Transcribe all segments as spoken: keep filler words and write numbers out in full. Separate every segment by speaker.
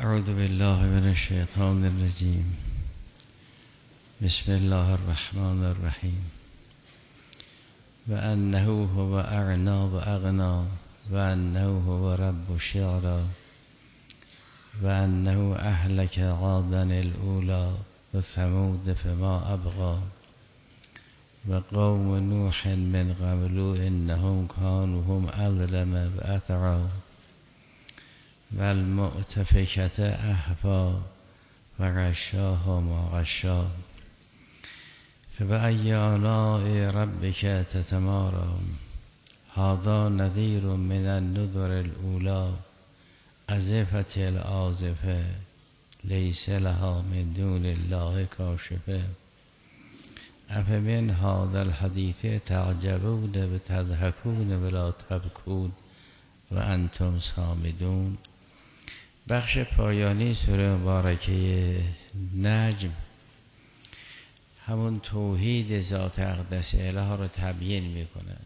Speaker 1: اعوذ بالله من الشیطان الرجیم. بسم الله الرحمن الرحیم. و انه هو اعنا و اغنا و انه هو رب الشعرا و انه اهلك عادا الاولی و ثمود فما ابقى و قوم نوح من قبل انهم كانوا هم اظلم و اطغى و المؤتفکت اهوا و غشاها ما غشا فبأی آلاء ربک تتماری هذا نذیر من النذر الاولی ازفت الآزفه لیس لها من دون الله کاشفه افمن هذا الحدیث تعجبون و تضحکون ولا تبکون و انتم صامدون. بخش پایانی سوره مبارکه نجم همون توحید ذات اقدس الهی رو تبیین می کند.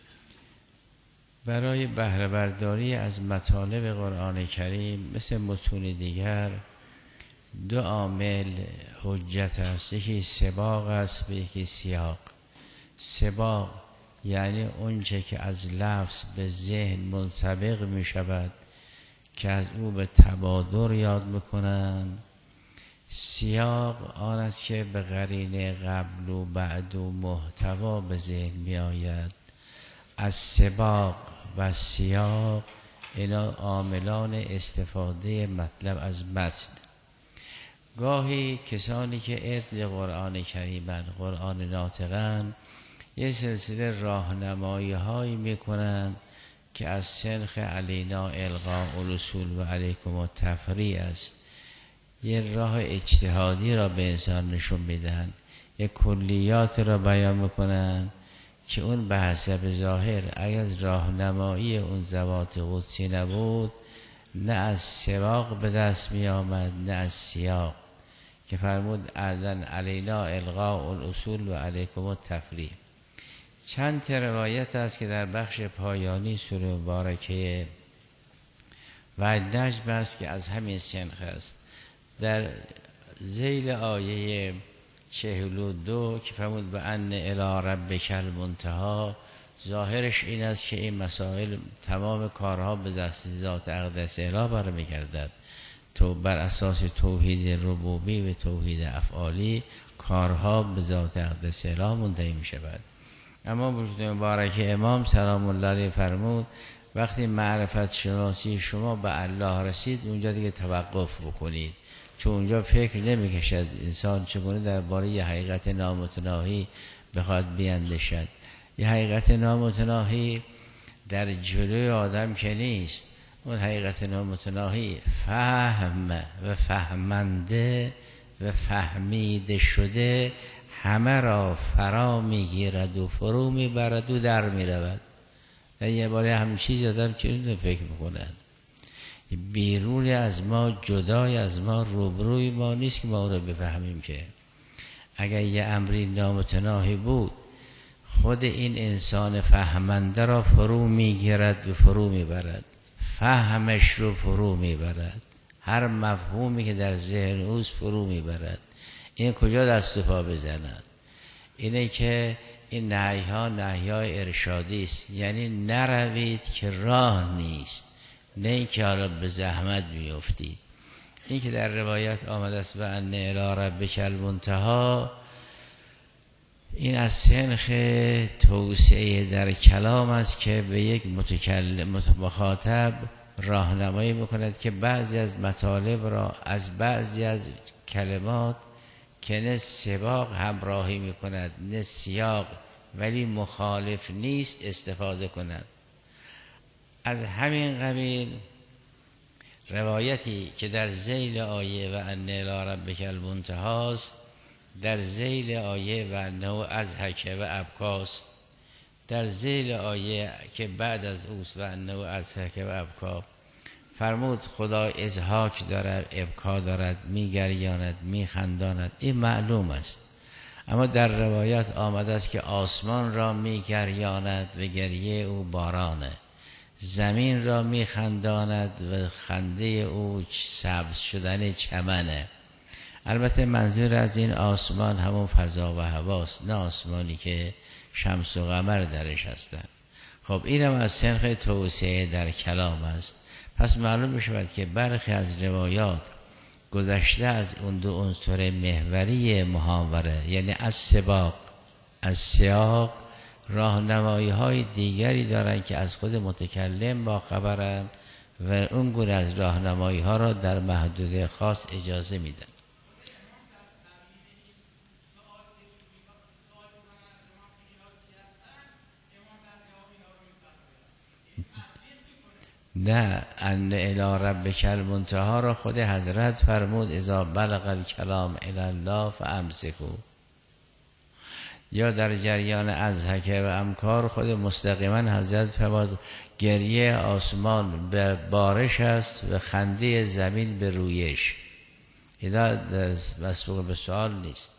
Speaker 1: برای بهره برداری از مطالب قرآن کریم مثل متون دیگر دو عامل حجت است، یکی سباق است و یکی سیاق. سباق یعنی اونچه که از لفظ به ذهن منسبق می شود که از او به تبادر یاد میکنن. سیاق آن است که به قرینه قبل و بعد و محتوا به ذهن می آید. از سباق و سیاق اینا عاملان استفاده مطلب از متن. گاهی کسانی که عدل قرآن کریمن، قرآن ناطقن، یه سلسله راهنمایی هایی میکنن که از سنخ علینا الغاء الاصول و علیکم التفریع است. یه راه اجتهادی را به انسان نشون میدن، یه کلیات را بیان میکنن که اون به حسب ظاهر اگر از راهنمایی اون ذوات قدسی نبود نه از سباق به دست می آمد نه از سیاق که فرمود اذن علینا الغاء الاصول و علیکم التفریع. چند تا روایت است که در بخش پایانی سوره مبارکه و نجم است که از همین سنخ است. در ذیل آیه چهل و دو که فرمود به ان الی ربک المنتهی، ظاهرش این است که این مسائل تمام کارها به دست ذات اقدس الهی برمیگردد. تو بر اساس توحید ربوبی و توحید افعالی کارها به ذات اقدس الهی منتهی می شود. اما وجود مبارک امام سلام الله علیه فرمود وقتی معرفت شناسی شما به الله رسید اونجا دیگه توقف بکنید، چون اونجا فکر نمی کشد انسان چگونه درباره یه حقیقت نامتناهی بخواد بیندشد. یه حقیقت نامتناهی در جلوی آدم که نیست. اون حقیقت نامتناهی فهم و فهمنده و فهمیده شده همه را فرا میگیرد و فرو میبرد و در میرود. در یه باره همین چیز آدم چون فکر میکنند بیرون از ما، جدای از ما، روبروی ما نیست که ما او را بفهمیم. که اگر یه امری نامتناهی بود خود این انسان فهمنده را فرو میگیرد و فرو میبرد، فهمش رو فرو میبرد، هر مفهومی که در ذهن اوست فرو میبرد. این کجا دست و پا بزند؟ اینه که این نهی ها نهی های ارشادی است، یعنی نروید که راه نیست، نه این که حالا به زحمت بیفتید. این که در روایت آمده است و ان الی ربک المنتهی، این از سنخ توسعه در کلام است که به یک متکلم مخاطب راهنمایی میکند که بعضی از مطالب را از بعضی از کلمات که نه سباق همراهی میکند نه سیاق ولی مخالف نیست استفاده کند. از همین قبیل روایتی که در ذیل آیه و ان الی ربک المنتهی است، در ذیل آیه و انه اضحک و ابکی، در ذیل آیه که بعد از اوست و انه اضحک و ابکی فرمود خدا اضحاک دارد، ابکا دارد، میگریاند، میخنداند. این معلوم است. اما در روایت آمده است که آسمان را میگریاند و گریه او بارانه، زمین را میخنداند و خنده او سبز شدن چمنه. البته منظور از این آسمان همون فضا و هواست، نه آسمانی که شمس و قمر درش هستن. خب اینم از سنخ توسعه در کلام است. پس معلوم میشود که برخی از روایات گذشته از اون دو عنصر محوری محاوره، یعنی از سباق از سیاق، راهنمایی های دیگری دارن که از خود متکلم با خبرن و اون گونه از راهنمایی ها را در محدوده خاص اجازه میدن. نه، ان الی ربک المنتهی را خود حضرت فرمود اذا بلغ الکلام الی الله فامسکوا. یا در جریان اضحکه و امکار خود مستقیما حضرت فرمود گریه آسمان به بارش است و خنده زمین به رویش. اینا مسبوق به سوال نیست.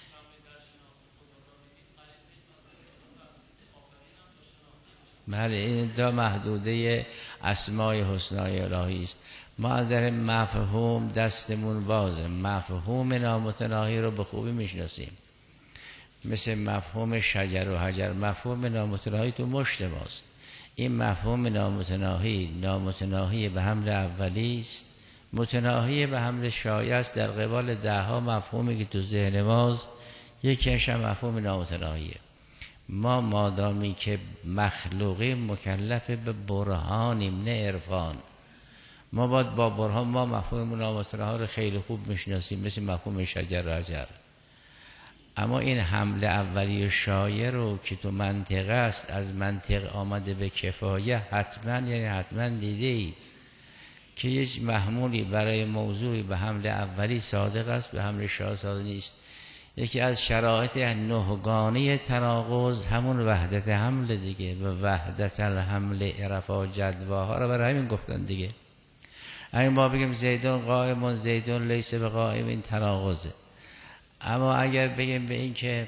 Speaker 1: بله، این دو محدوده اسمای حسنای الهی است. ما از در مفهوم دستمون بازه، مفهوم نامتناهی رو به خوبی میشناسیم، مثل مفهوم شجر و حجر. مفهوم نامتناهی تو مشت ماست. این مفهوم نامتناهی نامتناهی به حمل اولی است، متناهی به حمل شایع است. در قبال ده ها مفهومی که تو ذهن ماست، یکیش هم مفهوم نامتناهیه. ما مادامی که مخلوقی مکلف به برهانیم، نه عرفان. ما باید با برهان، ما مفهوم نامتناهی رو خیلی خوب میشناسیم، مثل مفهوم شجر و حجر. اما این حمل اولی و شایع رو که تو منطقه است، از منطق آمده به کفایه، حتما یعنی حتما دیده ای که یک محمولی برای موضوعی به حمل اولی صادق است، به حمل شایع صادق نیست. یکی از شرایط نهگانه تناقض همون وحدت حمل دیگه، و وحدت الحمل عرفا جدواها رو برای همین گفتن دیگه. اگه ما بگیم زیدون قائمون زیدون لیس به قائم، این تناقضه. اما اگر بگیم به این که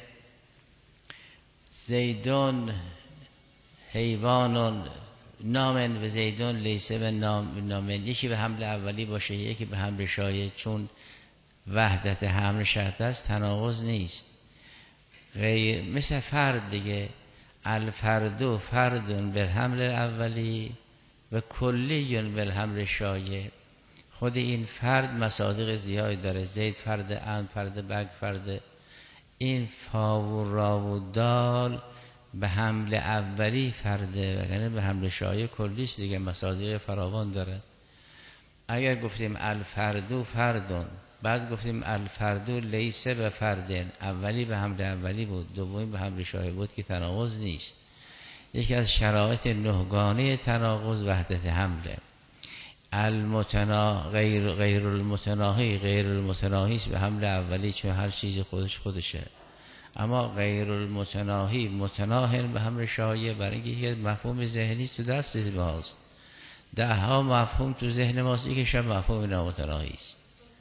Speaker 1: زیدون حیوانون نامن و زیدون لیس به نام نامن، یکی به حمل اولی باشه یکی به حمل شایع، چون وحدت حمل شرط است، تناقض نیست. غیر مثل فرد دیگه، الفردو فردون به حمل اولی و کلیون به حمل شایع. خود این فرد مصادیق زیادی داره، زید فرد، ان فرد، بگ فرد. این فا و را و دال به حمل اولی فرده و یعنی به حمل شایع کلیش دیگه، مصادیق فراوان داره. اگر گفتیم الفردو فردون، بعد گفتیم الفردو لیس به فردن، اولی به حمل اولی بود، دومی به حمل شایع بود، که تناقض نیست. یکی از شرایط نهگانه تناقض وحدت حمله. المتنا غیر غیر المتناهی غیر المتناهی است به حمل اولی، چون هر چیزی خودش خودشه. اما غیر المتناهی متناهی به حمل شایع، برای اینکه یک مفهوم ذهنی تو دست ماست. ده ها مفهوم تو ذهن ماست، یکیش هم مفهوم نامتناهی است.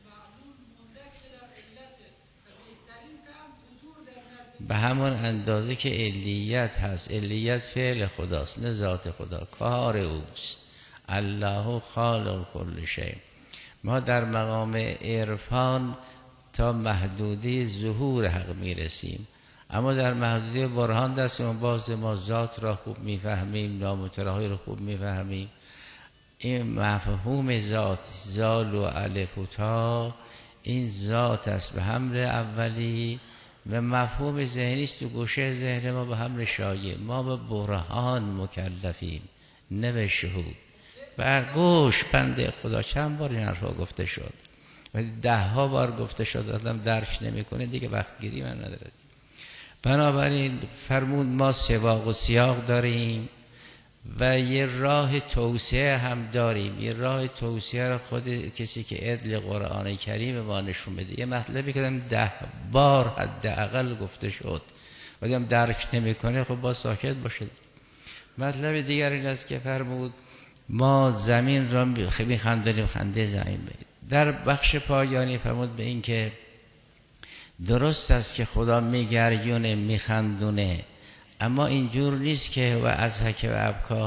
Speaker 1: به همون اندازه که علیت هست، علیت فعل خداست نه ذات خدا، کار اوست. الله خالق کل شیء. ما در مقام عرفان تا محدوده ظهور حق میرسیم، اما در محدوده برهان دستمون باز، ما ذات را خوب میفهمیم، نامتناهی را خوب میفهمیم. این مفهوم ذات، زال و الف و تا، این ذات است به حمل اولی و مفهوم ذهنی است تو گوشه ذهن ما به حمل شایع. ما به برهان مکلفیم نه به شهود. بر گوش بنده خدا، چند بار این حرفا گفته شد و ده ها بار گفته شد، آدم درک نمیکنه دیگه، وقت گیری من نداره. بنابراین فرمود ما سباق و سیاق داریم و یه راه توسعه هم داریم. یه راه توسعه را خود کسی که عدل قرآن کریم ما نشون بده. یه مطلبی که ده بار حداقل گفته شد و آدم درک نمیکنه، خب با ساکت باشه. مطلب دیگر این است که فرمود ما زمین را میخندونیم خنده زمین بید. در بخش پایانی فرمود به این که درست است که خدا میگریونه میخندونه، اما اینجور نیست که و از حک و ابکا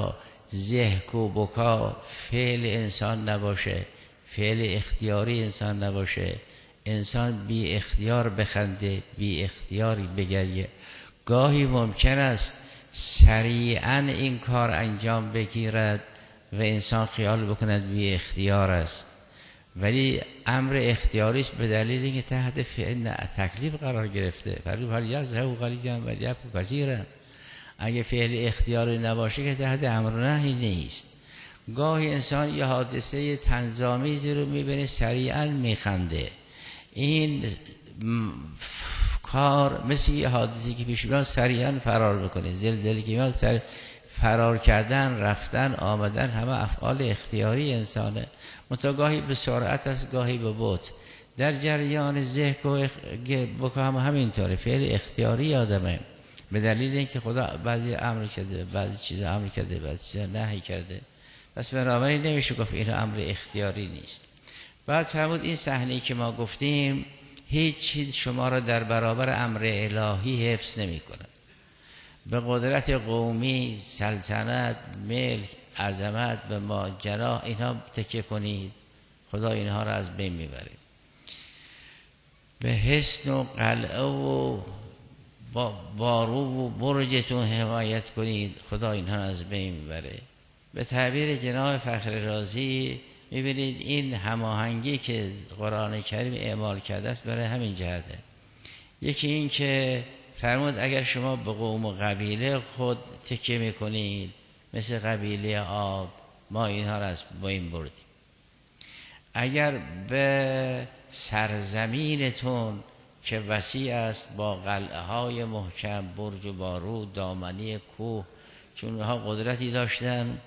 Speaker 1: ضحک و بکا فعل انسان نباشه، فعل اختیاری انسان نباشه، انسان بی اختیار بخنده، بی اختیاری بگریه. گاهی ممکن است سریعا این کار انجام بگیرد و انسان خیال بکند بی اختیار است، ولی امر اختیاری است به دلیل اینکه تحت فعل تکلیف قرار گرفته. فرض هر یزهو قلیجا و یبکو کثیرا، اگه فعل اختیاری نباشه که تحت امر نهی نیست. گاهی انسان یه حادثه طنزآمیزی رو میبینه سریعا میخنده، این کار مثل یه حادثی که پیش میاد سریعا فرار بکنه، زلزله که میاد سریع فرار کردن، رفتن، آمدن، همه افعال اختیاری انسانه. متگاهی به سرعت است، گاهی به بطء. در جریان ضحک و بکا هم همینطوره، فعل اختیاری آدمه، به دلیل اینکه خدا بعضی امر کرده، بعضی چیزا امر کرده، بعضی چیزا نهی کرده. پس بنابراین نمیشه گفت این امر اختیاری نیست. بعد فرمود این صحنه‌ای که ما گفتیم هیچ چیز شما را در برابر امر الهی حفظ نمی کند. به قدرت قومی، سلطنت، ملک، عظمت، به ما جناح اینها تکیه کنید، خدا اینها را از بین میبره. به حصن و قلعه و بارو و برجتون حمایت کنید، خدا اینها را از بین میبره. به تعبیر جناب فخر رازی میبینید این هماهنگی که قرآن کریم اعمال کرده است برای همین جهته. یکی این که فرمود اگر شما به قوم و قبیله خود تکیه میکنید، مثل قبیله آب، ما اینها را از بین بردیم. اگر به سرزمینتون که وسیع است با قلعه های محکم، برج و بارود، دامنی کوه، چون اونها قدرتی داشتن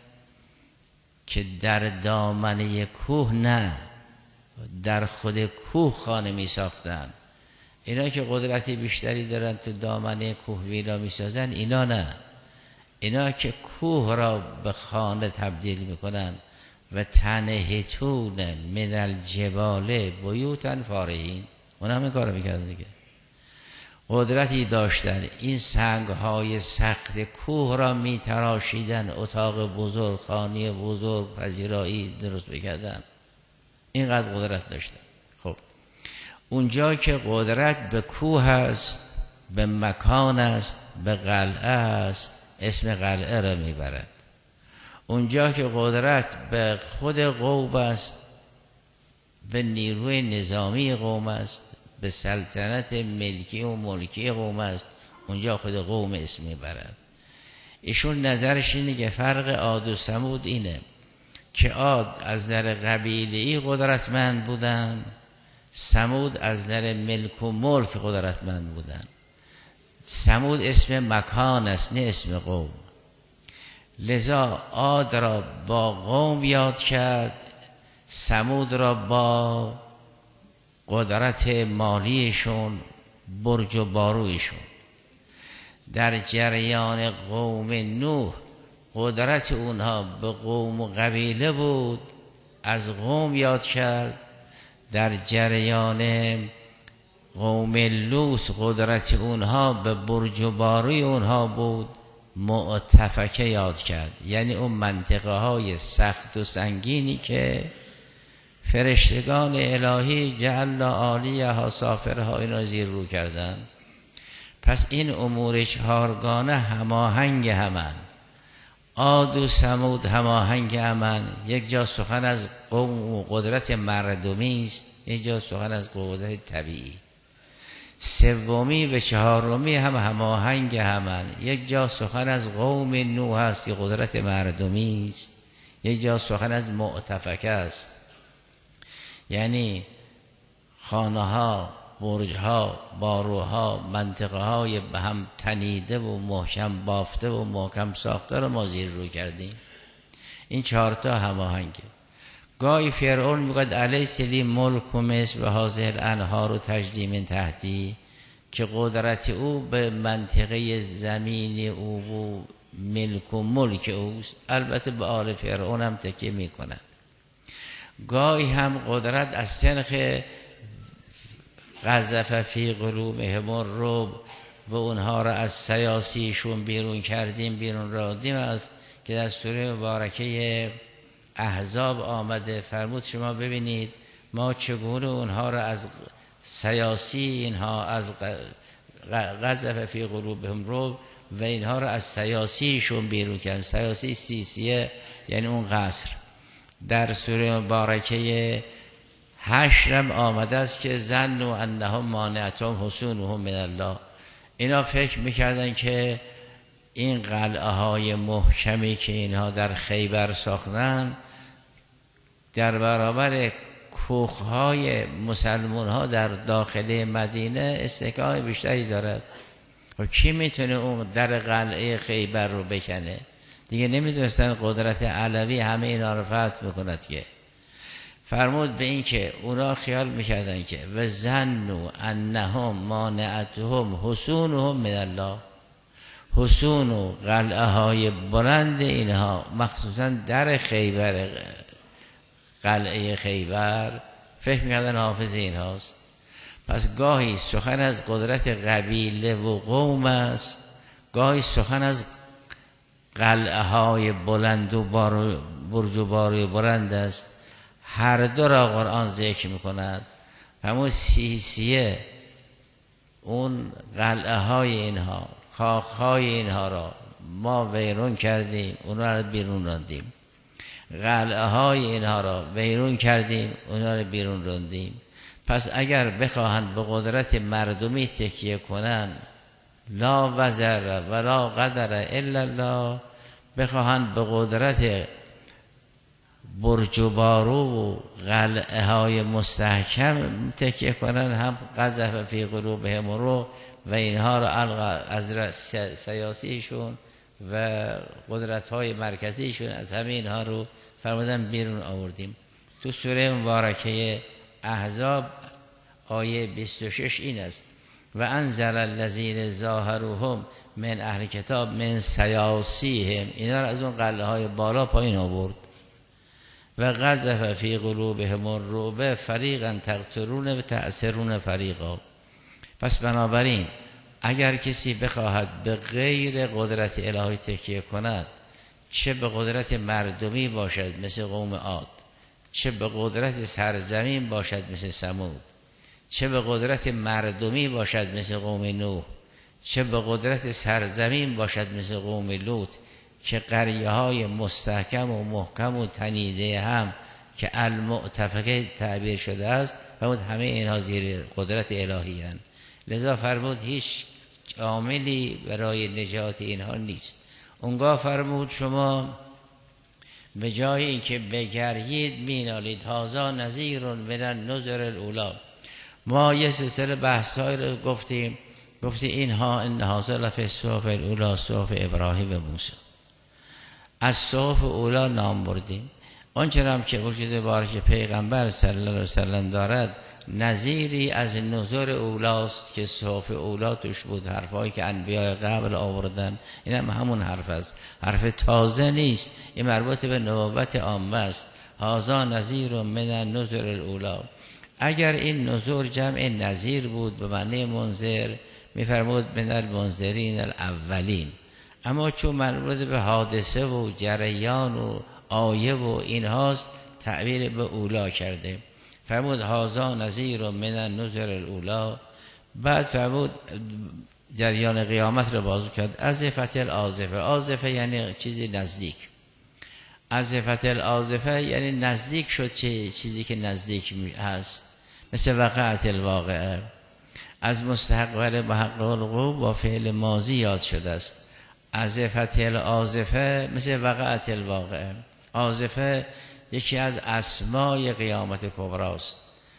Speaker 1: که در دامنه کوه نه، در خود کوه خانه می ساختن. اینا که قدرتی بیشتری دارن تو دامنه کوه ویلا می سازن، اینا نه. اینا که کوه را به خانه تبدیل می کنن و تنحتون من الجبال بیوتا فارهین، اون همه کار می کردن دیگه. قدرتی داشتن این سنگ های سخت کوه را می تراشیدن، اتاق بزرگ، خانه بزرگ، پذیرایی درست بکردن. اینقدر قدرت داشتن. خب اونجا که قدرت به کوه است، به مکان است، به قلعه است، اسم قلعه را میبرد. اونجا که قدرت به خود قوم است، به نیروی نظامی قوم است، به سلطنت ملکی و ملکی قوم است، اونجا خود قوم اسم میبرد. ایشون نظرش اینه که فرق عاد و ثمود اینه که عاد از نظر قبیله‌ای قدرتمند بودن، ثمود از نظر ملک و ملک قدرتمند بودن. ثمود اسم مکان است نه اسم قوم. لذا عاد را با قوم یاد کرد، ثمود را با قدرت مالیشون، برج و بارویشون. در جریان قوم نوح قدرت اونها به قوم و قبیله بود، از قوم یاد کرد. در جریان قوم لوط قدرت اونها به برج و باروی اونها بود، معتفکه یاد کرد. یعنی اون منطقه های سخت و سنگینی که فرشتگان الهی جعلنا عالیها سافلها اینا زیر رو کردن. پس این امور چهارگانه هماهنگ همن. عاد و ثمود هماهنگ همن. یک جا سخن از قوم و قدرت مردمی است، یک جا سخن از قدرت طبیعی. سومی به چهارمی هم هماهنگ همن. یک جا سخن از قوم نوح است که قدرت مردمی است، یک جا سخن از معتفکه است، یعنی خانه ها، برج ها، باروها، منطقه های به هم تنیده و محکم بافته و محکم ساخته رو ما زیر رو کردیم. این چهارتا هماهنگه. گاهی فرعون میگوید الیس لی ملک مصر و هذه الانهار تجری من تحتی، که قدرت او به منطقه زمین او و ملک و ملک اوست. البته به آل فرعون هم تکیه میکند. گاهی هم قدرت از سنخ قذف فی قلوبهم الرعب و اونها را از سیاسیشون بیرون کردیم، بیرون رادیم است که در سوره مبارکه احزاب آمده. فرمود شما ببینید ما چگونه اونها را از سیاسی اینها از قذف فی قلوبهم رعب و اینها را از سیاسیشون بیرون کردن. سیاسی سیسیه یعنی اون قصر. در سوره مبارکه حشرم آمده است که ظنوا انهم مانعتهم حصونهم من الله. اینا فکر میکردن که این قلعه های محکمی که اینها در خیبر ساختن در برابر کوخ های مسلمان ها در داخل مدینه استحکام بیشتری دارد. و کی میتونه اون در قلعه خیبر رو بکنه؟ دیگه نمیدونستن قدرت علوی همه اینا رو فتح میکند که. فرمود به این که اونا خیال میکردن که و ظنوا انهم مانعتهم حصونهم من الله. حصون و قلعه های بلند اینها مخصوصا در خیبر قلعه خیبر فکر میکردن حافظ اینهاست. پس گاهی سخن از قدرت قبیله و قوم است، گاهی سخن از قلعه های بلند و برج و بار بلند است. هر دو را قرآن ذکر میکند. همون سیسیه اون قلعه های اینها کاخ های اینها را ما ویرون کردیم، اونا را بیرون راندیم. قلعه های اینها را ویرون کردیم، اونا را بیرون راندیم. پس اگر بخواهند به قدرت مردمی تکیه کنند، لا وزر ولا قدر الا الله، بخواهند به قدرت برج و بارو و قلعه های مستحکم تکیه کنند، هم قذف فی قلوبهم رو و اینها را از سیاسیشون و قدرت های مرکزیشون از همه اینها رو فرمودن بیرون آوردیم. تو سوره مبارکه احزاب آیه بیست و شش این است و انزل الذین ظاهروهم من اهل کتاب من سیاسیهم، اینا را از اون قلعه های بالا پایین آورد. و قذف فی قلوبهم الرعب فریقا تقتلون و تأسرون فریقا. پس بنابراین اگر کسی بخواهد به غیر قدرت الهی تکیه کند، چه به قدرت مردمی باشد مثل قوم عاد، چه به قدرت سرزمین باشد مثل ثمود، چه به قدرت مردمی باشد مثل قوم نوح، چه به قدرت سرزمین باشد مثل قوم لوط، که قریه های مستحکم و محکم و تنیده هم که المؤتفقه تعبیر شده است، فرمود همه اینها زیر قدرت الهی هستند. لذا فرمود هیچ عاملی برای نجات اینها نیست. اونگاه فرمود شما به جای اینکه بگرید مینالید هازا نذیر من النذر الاولی. ما یه سلسله بحث‌های رو گفتیم، گفتیم اینها ان هازا لفی الصحف الاولی صحف ابراهیم و موسی. از صحف اولی نام بردیم. آنچه هم که وجود بارش پیغمبر صلی الله علیه وسلم دارد نظیری از نظر اولاست که صحف اولا توش بود، حرفایی که انبیاء قبل آوردن. این هم همون حرف است، حرف تازه نیست، این مربوط به نبوت عامه است. هازا نظیر من النذر الاولی. اگر این نذر جمع نظیر بود به معنی منذر، میفرمود من المنذرین الاولین. اما چون مربوط به حادثه و جریان و آیه و اینهاست، تعبیر به اولا کرده. فرمود هازا نذیر من النذر الاولی. بعد فرمود جریان قیامت رو بازو کرد. ازفت الازفه. آزفه یعنی چیزی نزدیک. ازفت الازفه یعنی نزدیک شد چه چیزی که نزدیک هست، مثل وقعت الواقعه. از مستقبل محقق الوقوع با فعل ماضی یاد شده است. ازفت الازفه مثل وقعت الواقعه. آزفه یکی از اسمای قیامت کبراست،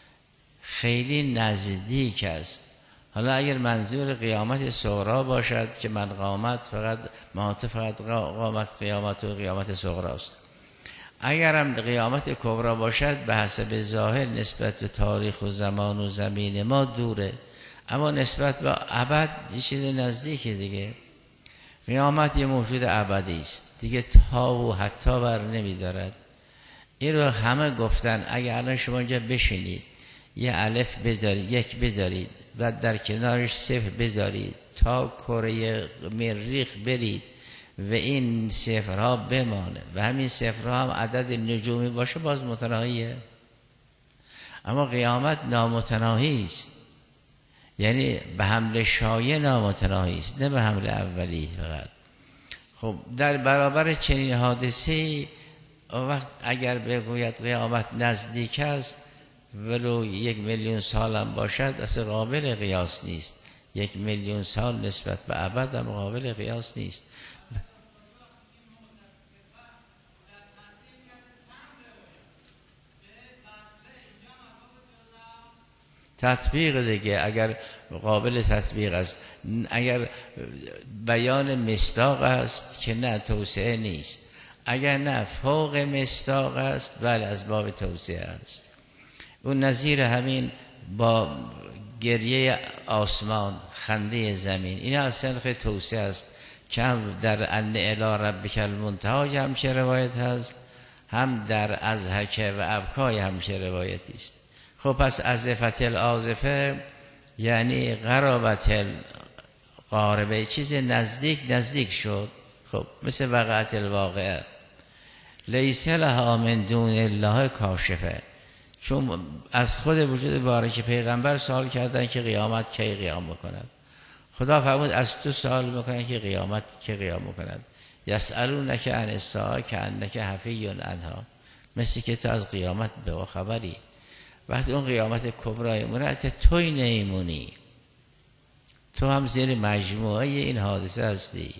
Speaker 1: خیلی نزدیک است. حالا اگر منظور قیامت صغرا باشد که من قامت فقط مات فقط قامت قیامت و قیامت صغراست. اگر هم قیامت کبرا باشد به حسب ظاهر نسبت به تاریخ و زمان و زمین ما دوره، اما نسبت به ابد یه چیز نزدیکه دیگه. قیامت یه موجود ابدی است دیگه، تا و حتی بر نمی دارد. این رو همه گفتن. اگر الان شما اینجا بشینید یه الف بذارید، یک بذارید، بعد در کنارش صفر بذارید، تا کره مریخ برید و این صفرها بمانه و همین صفرها هم عدد نجومی باشه باز متناهیه. اما قیامت نامتناهی است، یعنی به حمل شایع نامتناهی است، نه به حمل اولی فقط. خب در برابر چنین حادثه وقت اگر بگوید قیامت نزدیک است ولو یک میلیون سال هم باشد اصلا قابل قیاس نیست. یک میلیون سال نسبت به ابد هم قابل قیاس نیست. تطبیق دیگه اگر قابل تطبیق است، اگر بیان مصداق است که نه توسعه نیست، اگر نه فوق مصداق است بله از باب توسعه است. اون نظیر همین با گریه آسمان، خنده زمین، این از صنف توسعه است که هم در ان الی ربک المنتهی همچه روایت هست، هم در اضحک و ابکای همچه روایتی است. خب پس ازفت الآزفه یعنی قرابت القاربه، چیز نزدیک نزدیک شد. خب مثل وقعت الواقعه، لیس لها من دون الله کاشفه، چون از خود وجود بارک پیغمبر سوال کردن که قیامت کی قیام بکند. خدا فرمود از تو سوال میکنن که قیامت کی قیام بکند. یسألونک عن الساعة کأنک حفی عنها، مثل که تو از قیامت به خبری. وقتی اون قیامت کبرای مرات توی نیمونی، تو هم زیر مجموعه این حادثه هستی.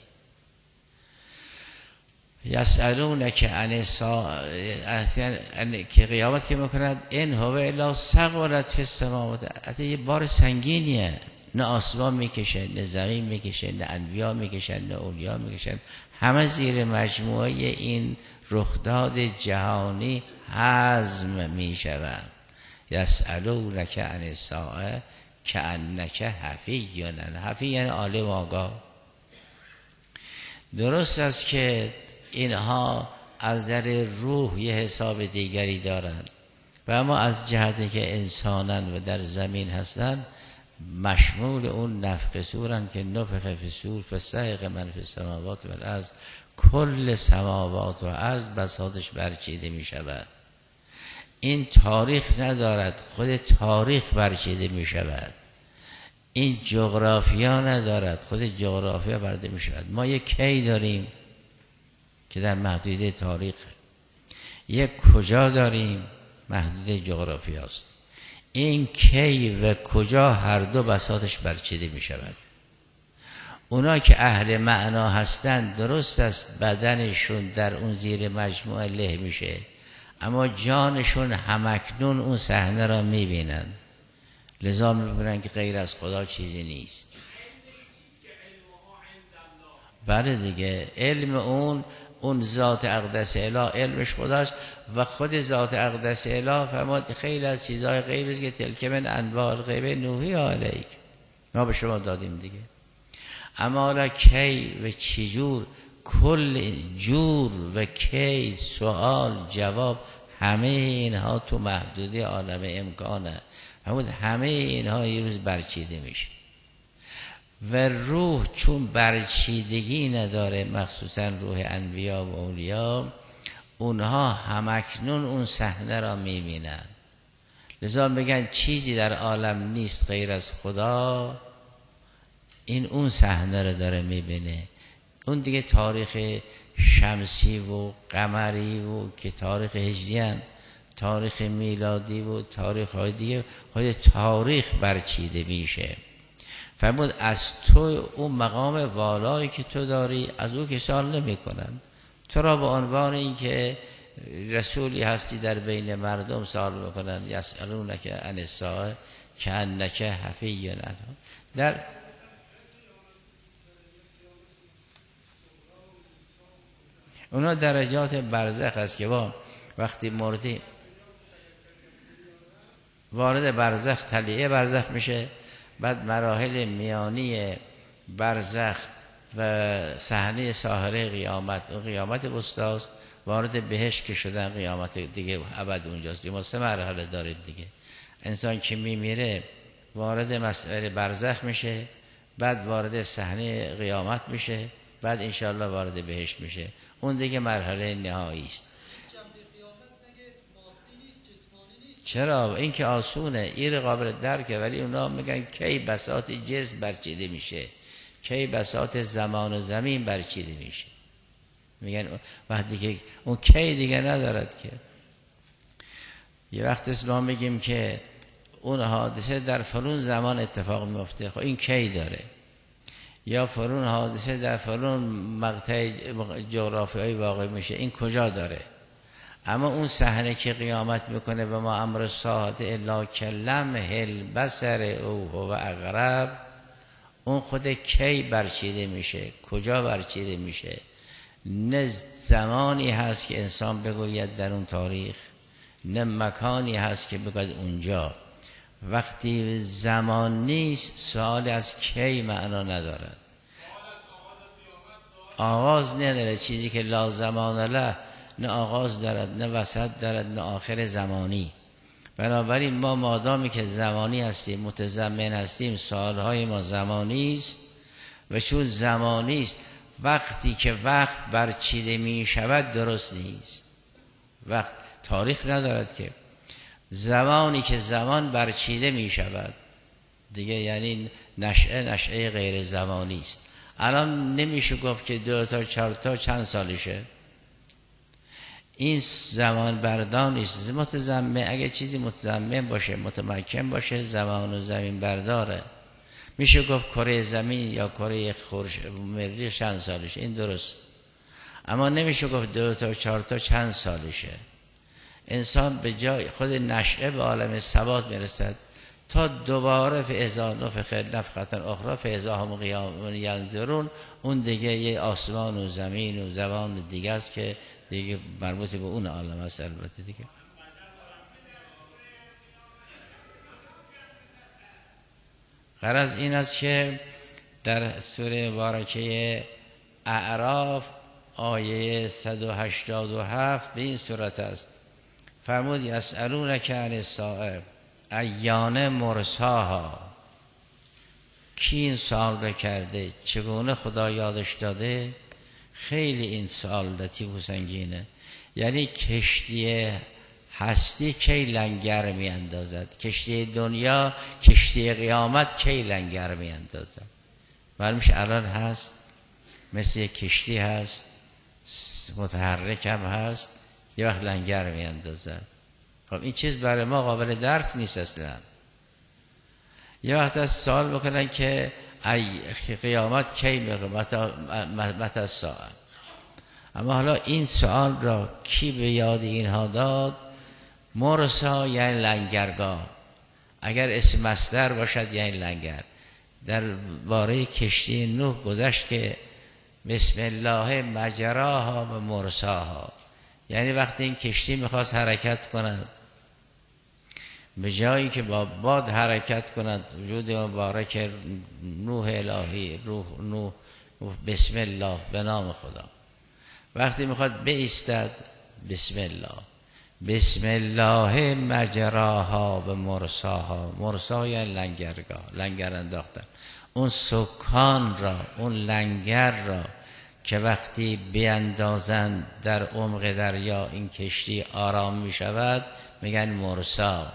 Speaker 1: یسألونک عن الساعة که قیامت که میکند این هو الا ثقلت فی السماوات، از یه بار سنگینیه، نه آسمان میکشه، نه زمین میکشه، نه انبیا میکشن، نه اولیا میکشن، همه زیر مجموعه این رخداد جهانی هضم میشوند. یسألونک عن الساعة کأنک حفی عنها، حفی یعنی عالم آگاه. درست است که اینها از در روح یه حساب دیگری دارند و اما از جهتی که انسانن و در زمین هستند مشمول اون نفخ صورن که نفخ فی الصور فصعق من فی السماوات و الارض، کل سماوات و ارض بساطش برچیده می شود. این تاریخ ندارد، خود تاریخ برچیده می شود. این جغرافیا ندارد، خود جغرافیا برده می شود. ما یک کی داریم که در محدوده تاریخ، یک کجا داریم محدوده جغرافیا است. این کی و کجا هر دو بساطش برچیده می شود. اونا که اهل معنا هستند درست است بدنشون در اون زیر مجموعه له میشه، اما جانشون همکنون اون صحنه را میبینن، لذا میبینن که غیر از خدا چیزی نیست. بله دیگه، علم اون اون ذات اقدس اله علمش خداست و خود ذات اقدس اله فرمود خیلی از چیزهای غیب است که تلک من انواع الغیب نوحی الیک، ما به شما دادیم دیگه. اما حالا کی و چجور، کل جور و کی، سوال جواب، همه اینها تو محدوده عالم امکانه. همون همه اینها یه روز برچیده میشه و روح چون برچیدگی نداره، مخصوصا روح انبیا و اولیا، اونها همکنون اون صحنه را میبینن. لذا بگن چیزی در عالم نیست غیر از خدا، این اون صحنه را داره میبینه. اون دیگه تاریخ شمسی و قمری و که تاریخ هجریان، تاریخ میلادی و تاریخ های دیگه، خود تاریخ برچیده میشه. فرمود از تو اون مقام والایی که تو داری از او که سوال نمی کنن، تو را به عنوان این که رسولی هستی در بین مردم سوال میکنن. یسألونک عن الساعة کأنک حفی عنها. در اونا درجات برزخ است که با وقتی مردی وارد برزخ، طلیعه برزخ میشه، بعد مراحل میانی برزخ و صحنه ساحره قیامت، اون قیامت وسطاست، وارد بهشت که شدن قیامت دیگه ابد اونجاست. ما سه مرحله داریم دیگه. انسان که میمیره وارد مسئله برزخ میشه، بعد وارد صحنه قیامت میشه، بعد انشاءالله وارد بهشت میشه. اون دیگه مرحله نهایی است. چرا؟ این که آسونه، این قابل درکه، ولی اونا میگن کی بساط جسم برچیده میشه، کی بساط زمان و زمین برچیده میشه. میگن وقتی که اون کی دیگه ندارد که. یه وقت اسم ما میگیم که اون حادثه در فلان زمان اتفاق میفته، خب این کی داره؟ یا فلان حادثه در فلان مقطع جغرافیایی واقع میشه، این کجا داره؟ اما اون صحنه که قیامت میکنه و ما امر ساعت الا کلم هل بصر او و اقرب، اون خود کی برچیده میشه، کجا برچیده میشه؟ نه زمانی هست که انسان بگوید در اون تاریخ، نه مکانی هست که بگوید اونجا. وقتی زمان نیست سوال از کی معنا ندارد، آغاز نداره. چیزی که لا زمان له نه آغاز دارد، نه وسط دارد، نه آخر زمانی. بنابراین ما مادامی که زمانی هستیم، متضمن هستیم، سوالهای ما زمانی است و چون زمانی است وقتی که وقت برچیده می شود درست نیست. وقت تاریخ ندارد که. زمانی که زمان برچیده می شود دیگه یعنی نشعه نشعه غیر زمانی است. الان نمیشه گفت که دو تا چهار تا چند سالشه، این زمان بردار نیست. متضمن اگه چیزی متضمن باشه، متمکن باشه، زمان و زمین برداره. میشه گفت کره زمین یا کره خورشید مریخ چند سالشه، این درست. اما نمیشه گفت دو تا چهار تا چند سالشه. انسان به جای خود نشعه به عالم ثبات میرسد تا دوباره فاذا نفخ نفخة اخرى فاذا هم قیام ینظرون. اون دیگه یه آسمان و زمین و زمان دیگه است که دیگه مربوط به اون عالم است. البته دیگه غرض این است که در سوره مبارکه اعراف آیه صد و هشتاد و هفت به این صورت است. فرمود یسألونک عن الساعة ایان مرساها. کی این سوال را کرده؟ چگونه خدا یادش داده؟ خیلی این سوال لطیف و سنگینه. یعنی کشتی هستی کی لنگر می اندازد؟ کشتی دنیا، کشتی قیامت کی لنگر می اندازد؟ معلومش الان هست، مثل یک کشتی هست، متحرک هم هست، یه وقت لنگر می اندازد. خب این چیز برای ما قابل درک نیست اصلا. یه وقت از سوال بکنن که ای قیامت کی میگه، متى الساعه. اما حالا این سوال را کی به یاد اینها داد؟ مرسا یعنی لنگرگاه. اگر اسم مصدر باشد یعنی لنگر. در باره کشتی نوح گذشت که بسم الله مجراها و مرساها، یعنی وقتی این کشتی میخواست حرکت کند، به جایی که با باد حرکت کند، وجود مبارک نوح الهی، روح نوح، بسم الله، به نام خدا. وقتی میخواد بایستد، بسم الله، بسم الله مجراها و مرساها. مرسا یعنی لنگرگاه، لنگر انداختن. اون سکان را، اون لنگر را که وقتی بیندازند در عمق دریا این کشتی آرام می شود میگن مرسا.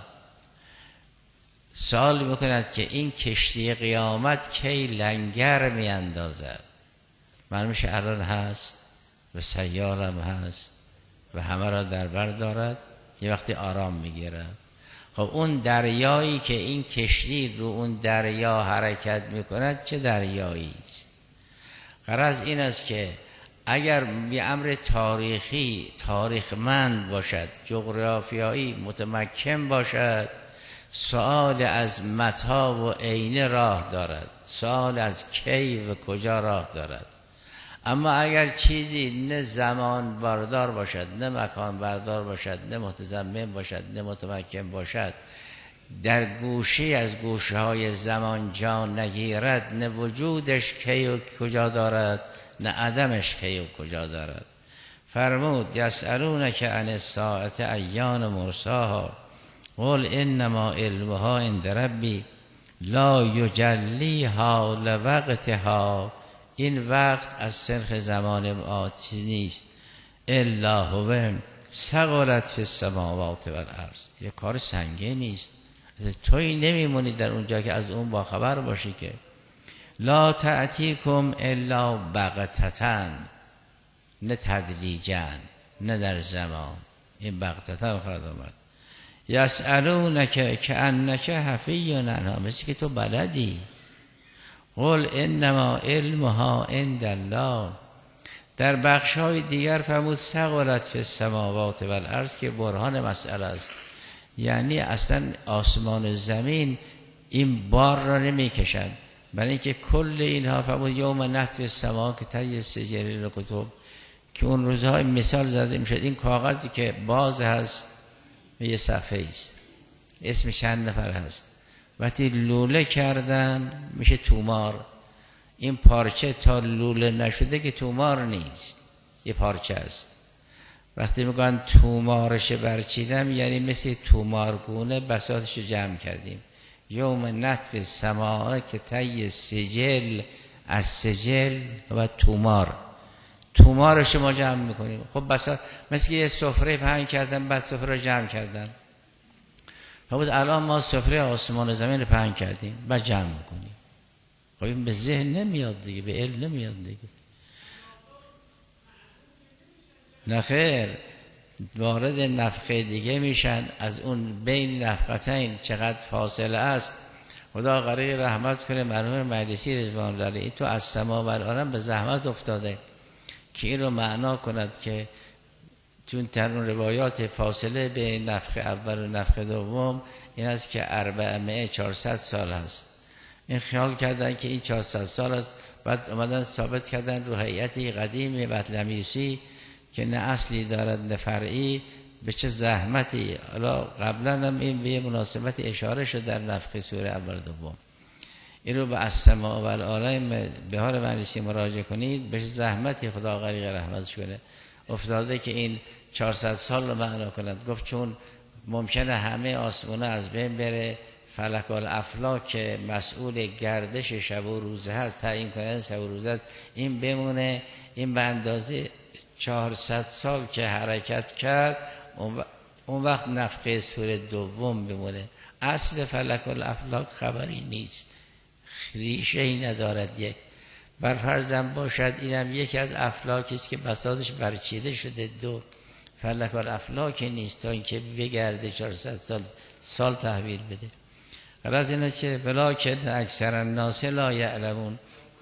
Speaker 1: سوال میکند که این کشتی قیامت کی لنگر می اندازد؟ معلومش الان هست و سیارم هست و همه را در بر دارد، یه وقتی آرام میگیرد. خب اون دریایی که این کشتی رو اون دریا حرکت میکند چه دریایی است؟ غرض این است که اگر یه امر تاریخی تاریخمند باشد، جغرافیایی متمکن باشد، سؤال از متی و عین راه دارد، سؤال از کی و کجا راه دارد. اما اگر چیزی نه زمان بردار باشد، نه مکان بردار باشد، نه متضمن باشد، نه متمکن باشد، در گوشی از گوشه های زمان جان نگیرد، نه وجودش کی و کجا دارد، نه عدمش کی و کجا دارد. فرمود یسألونک عن الساعة ایان مرساها قل انما علمها عند ربی لا یجلیها لوقتها این وقت از سنخ زمان ما چیز نیست. الا هو ثقلت فی السماوات والارض، یه کار سنگین نیست. توی نمیمونی در اونجا که از اون باخبر باشی که لا تأتیکم الا بغتتن، نه تدریجن، نه در زمان. این بغتتن خواهد آمد. یسألونک کأنک حفی عنها، مثل که تو بلدی. قل انما علمها عند الله. در بخش های دیگر فرمود ثقلت فی السماوات والارض که برهان مسئله است. یعنی اصلا آسمان و زمین این بار را نمی کشن، برای اینکه کل اینها فرمود یوم نطوی السما که طی السجل الکتب، که اون روزهای مثال زده میشد. این کاغذی که باز هست یه صفحه است، اسم چند نفر هست، وقتی لوله کردن میشه تومار. این پارچه تا لوله نشده که تومار نیست، یه پارچه است. وقتی میگن تومارش برچیدم یعنی مثل تومارگونه بساطش جمع کردیم. یوم نطف السماء که طی سجل، از سجل و تومار، تومارش ما جمع میکنیم. خب بساط مثل یه سفره پهن کردن بعد سفره رو جمع کردن. خب الان ما سفره آسمان و زمین رو پهن کردیم بعد جمع میکنیم. خب این به ذهن نمیاد دیگه، به علم نمیاد دیگه. نخیر، وارد نفخه دیگه میشن. از اون بین نفختین چقدر فاصله است. خدا غریق رحمت کنه مرحوم مجلسی رضوان الله علیه، تو از سما و الارض به زحمت افتاده که این رو معنا کند که چون در اون روایات فاصله بین نفخه اول و نفخه دوم این است که اربعمائه چهارصد سال هست. این خیال کردن که این چهارصد سال است. بعد اومدن ثابت کردن رو هیئتی قدیم بطلمیوسی که نه اصلی دارد نه فرعی، به چه زحمتی. حالا قبلا هم این به مناسبت اشاره شد در نفخه سوره اول دوم. این رو به السماء و الارض به حال مجلسی مراجعه کنید، به زحمتی خدا غریق رحمتش کنه افتاده که این چهارصد سال رو معنا کند. گفت چون ممکنه همه آسمونه از بین بره، فلک الافلاک که مسئول گردش شب و روزه هست، تعیین کنه شب و روزه هست، این بمونه. این به اندازه چهارصد سال که حرکت کرد، اون وقت نفخه سوره دوم بمونه. اصل فلک الافلاک خبری نیست، ریشه ای ندارد. یک برفرضم باشد اینم یکی از افلاکی است که بساطش برچیده شده. دو فلک الافلاک نیست تا اینکه بگرده چهارصد سال سال تحویل بده. غرض اینه که ولکن اکثر الناس لا یعلمون.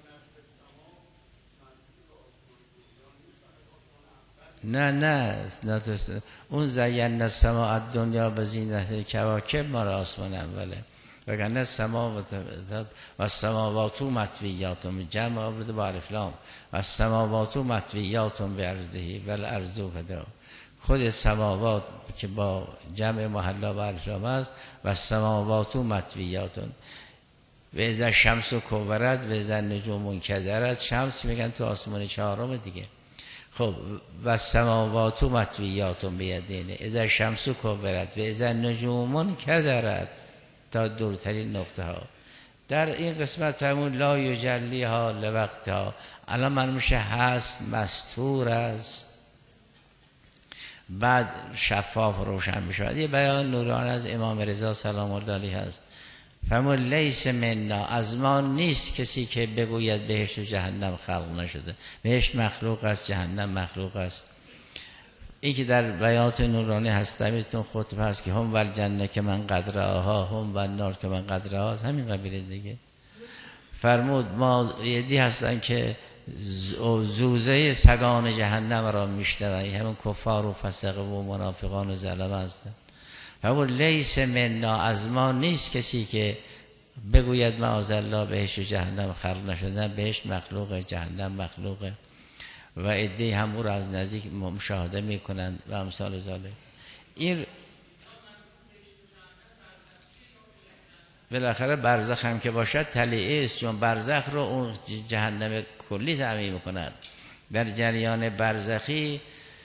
Speaker 1: نه نه نه اون زینا السماء الدنیا بزینت الکواکب ما را آسمان اوله، وگرنه السماء و السماوات مطویات جمع آورده با الف لام و السماوات مطویات به ارضه و الارض فدا. خود سماوات که با جمع محلا با الف لام است و السماوات مطویات. و اذا الشمس کورت و اذا النجوم انکدرت. شمس میگن تو آسمان چهارم دیگه. خب و السماوات مطویات بیدینه. اذا الشمس کورت و اذا النجوم انکدرت تا دورترین نقطه ها. در این قسمت همون لا یجلیها لوقتها، الان معلوم میشه هست، مستور است، بعد شفاف روشن میشه. یه بیان نورانی از امام رضا سلام الله علیه هست، فرمود لیس منا، از ما نیست کسی که بگوید بهشت و جهنم خلق نشده. بهشت مخلوق است، جهنم مخلوق است. این که در بیات نورانی هست، امیرتون خطبه هست که هم ول جنه که من قدرها، هم ول نار که من قدرها، از همین قبیله دیگه. فرمود ما یدی هستن که زوزه سگان جهنم را میشنون، همون کفار و فسق و منافقان و ظلمه هستن. فرمود لیس منا، از ما نیست کسی که بگوید معاذالله بهشت و جهنم خلق نشدن. بهشت مخلوق، جهنم مخلوقه و عده‌ای هم او را از نزدیک مشاهده میکنند و امثال ذالک. این بالاخره برزخ هم که باشد طلیعه است، چون برزخ رو اون جهنم کلی تعمیم میکند. در جریان برزخی،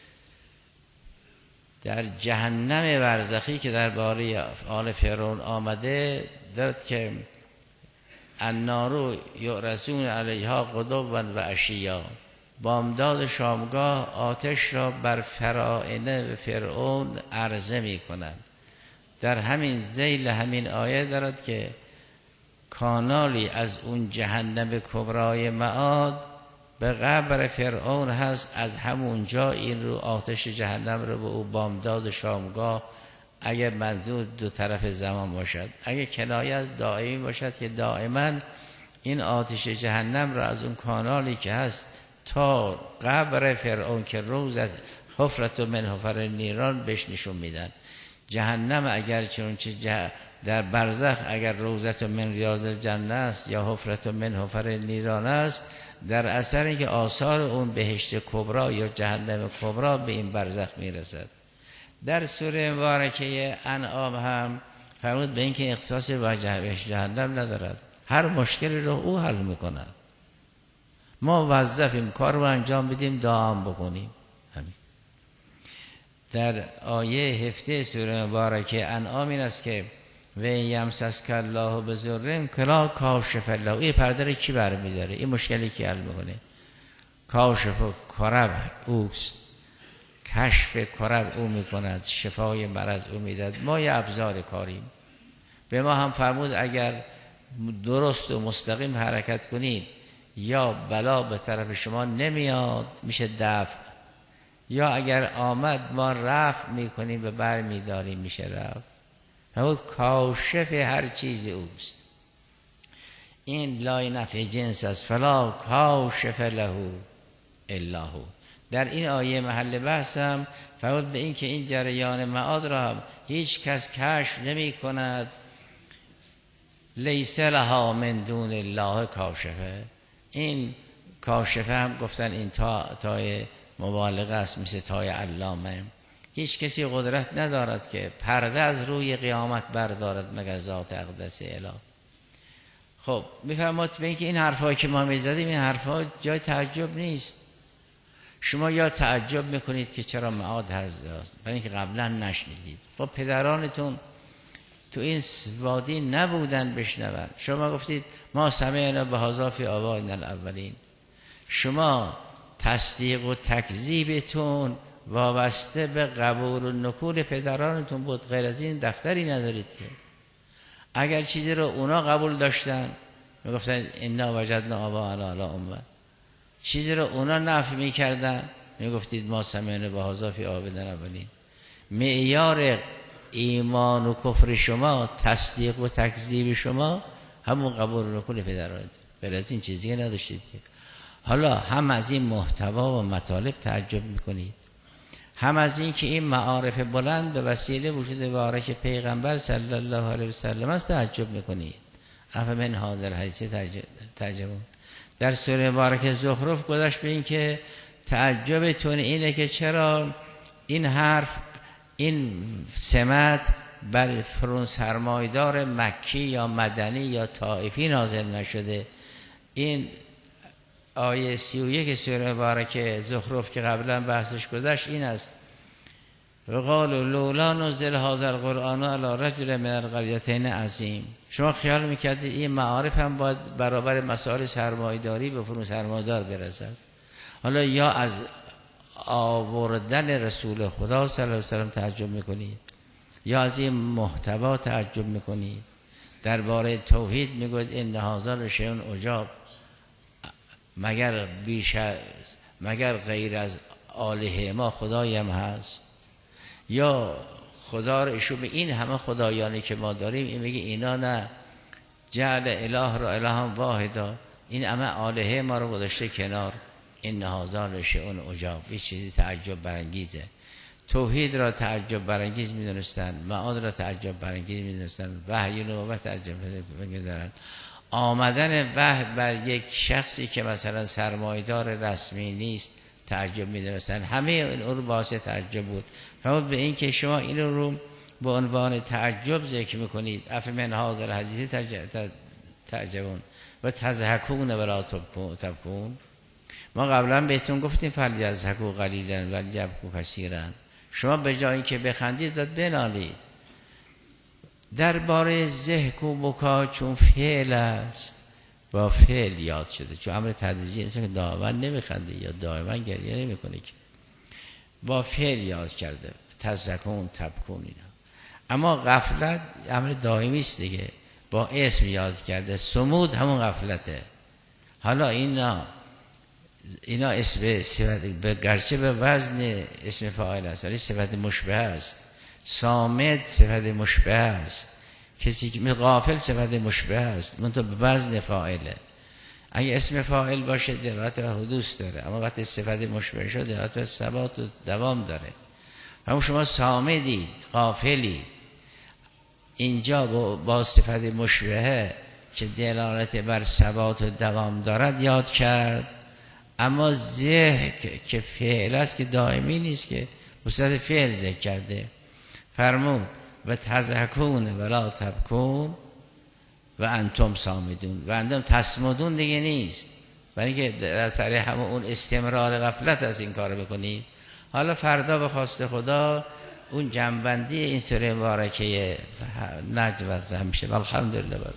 Speaker 1: در جهنم برزخی که در باره آل فرعون آمده دارد که النار یعرضون علیها غدوا و عشیا، بامداد شامگاه آتش را بر فراعنه و فرعون عرضه می کنند. در همین ذیل همین آیه دارد که کانالی از اون جهنم کبرای معاد به قبر فرعون هست، از همونجا این رو آتش جهنم رو به او بامداد شامگاه، اگر منظور دو طرف زمان باشد، اگر کنایه از دائمی باشد که دائما این آتش جهنم را از اون کانالی که هست تا قبر فرعون که روزت حفرت من حفر نیران بهش نشون میدن. جهنم اگر چنانچه جه در برزخ اگر روزت من ریاض الجنه است یا حفرت من حفر نیران است، در اثر اینکه آثار اون بهشت کبرا یا جهنم کبرا به این برزخ میرسد. در سوره مبارکه انعام هم فرمود به اینکه اختصاص با جهنم ندارد، هر مشکلی رو او حل میکند. ما وظیفیم کار رو انجام بدیم، دعا هم بکنیم. همین. در آیه هفده سوره مبارکه انعام این است که و یمسسک الله بضر فلا کاشف له، این پرده رو کی برمی‌داره؟ این مشکلی کی حل میکنه؟ کاشف و کرب اوست، کشف کرب او میکند، شفای مرض او میداد. ما یه ابزار کاریم. به ما هم فرمود اگر درست و مستقیم حرکت کنید یا بلا به طرف شما نمیاد میشه دفع، یا اگر آمد ما رفع میکنیم و بر میداریم میشه رفع. فرمود کاشف هر چیز اوست. این لای نفع جنس است، فلا کاشف له الا هو. در این آیه محل بحثم فرمود به این که این جریان معاد را هم هیچ کس کشف نمی کند. لیس لها من دون الله کاشفه. این کاشفه هم گفتن این تا تای مبالغه است، مثل تای علامه. هیچ کسی قدرت ندارد که پرده از روی قیامت بردارد مگر ذات اقدس اله. خب میفرماد به این که این حرفایی که ما میزدیم این حرفا جای تعجب نیست. شما یا تعجب میکنید که چرا معاد هست، برای اینکه قبلا نشنیدید. خب پدرانتون تو این وادی نبودن بشنون. شما گفتید ما سمعنا بهذا فی آبائنا الاولین. شما تصدیق و تکذیبتون وابسته به قبول و نکول پدرانتون بود، غیر از این دفتری ندارید که. اگر چیزی رو اونا قبول داشتن میگفتن انا وجدنا آباءنا علی امه، چیزی رو اونا نفی میکردن میگفتید ما سمعنا بهذا فی آبائنا الاولین. معیار ایمان و کفر شما، تصدیق و تکذیب شما همون قبول و نکول پدرانتون، غیر از این چیزی نداشتید که. حالا هم از این محتوا و مطالب تعجب میکنید، هم از این که این معارف بلند به وسیله وجود مبارک پیغمبر صلی الله علیه و سلم است تعجب میکنید. افمن هذا الحدیث تعجبون. در سوره مبارک زخرف گذشت به این که تعجبتون اینه که چرا این حرف، این سمت بر فرون سرمایدار مکی یا مدنی یا طائفی نازل نشده. این آیه سی و یک سوره مبارکه زخرف که قبلا بحثش گذشت این است: وقالوا لولا نزل هذا القرآن علی رجل من القریتین عظیم. شما خیال میکردید این معارف هم باید برابر مسائل سرمایه‌داری به فرون سرمایه‌دار برسد. حالا یا از آوردن رسول خدا صلی الله علیه و سلم تعجب میکنید، یا از این محتوا تعجب میکنید. درباره توحید میگوید ان هذا لشیء عجاب، مگر بیش مگر غیر از الهه ما خدایی هم هست؟ یا خدا رو ایشون به این همه خدایانی که ما داریم این میگه اینا نه، جعل اله را اله واحدا، این همه الهه ما رو گذاشته کنار. ان هذا لشیء عجاب، این چیزی تعجب برانگیزه. توحید را تعجب برانگیز میدونستن، معاد را تعجب برانگیز میدونستن، وحی رو تعجب میدونن. آمدن وحی بر یک شخصی که مثلا سرمایدار رسمی نیست تعجب می‌دونستن. همه این رو باعث تعجب بود. فقط به این که شما این رو به عنوان تعجب ذکر میکنید، افمن هذا الحدیث تعجبون و تضحکون ولا تبکون. ما قبلا بهتون گفتیم فلیضحکوا قلیلا ولیبکوا کثیرا. شما به جای اینکه بخندید داد بنالید. درباره ضحک و بکا چون فعل است با فعل یاد شده، چون امر تدریجی انسان که دائما نمیخنده یا دائما گریه نمیکنه که، با فعل یاد کرده، تزکون تبکون اینا. اما غفلت امر دائمی است دیگه، با اسم یاد کرده. صمود همون غفلته. حالا اینا اینا اسم صفت به گرچه به وزن اسم فاعل است ولی صفت مشبه است. صامت صفت مشبه است، کسی که غافل صفت مشبه است منتها به وزن فاعله. اگه اسم فاعل باشه دلالت به حدوث داره، اما وقتی صفت مشبه شد دلالت به ثبات و دوام داره. همون شما صامدید، غافلید، اینجا با, با صفت مشبهه که دلالت بر ثبات و دوام دارد یاد کرد. اما ذکر که فعل است که دائمی نیست که، مستعد فعل ذکر کرده. فرمود و تضحکون ولا تبکون و انتم صامدون. و انتم تصمدون دیگه نیست، برای اینکه از طریق همون اون استمرار غفلت از این کار بکنید. حالا فردا به خواست خدا اون جنبندی این سوره مبارکه نجم و میشه. الحمدلله.